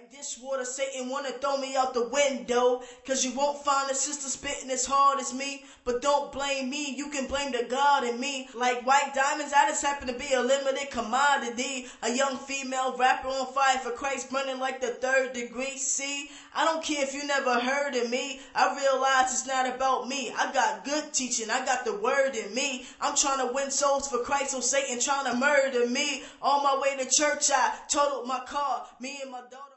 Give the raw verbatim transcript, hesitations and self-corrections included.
Like dishwater, Satan wanna throw me out the window. Cause you won't find a sister spitting as hard as me. But don't blame me, you can blame the God in me. Like white diamonds, I just happen to be a limited commodity. A young female rapper on fire for Christ, burning like the third degree. See, I don't care if you never heard of me. I realize it's not about me. I got good teaching, I got the word in me. I'm trying to win souls for Christ, so Satan trying to murder me. On my way to church, I totaled my car. Me and my daughter.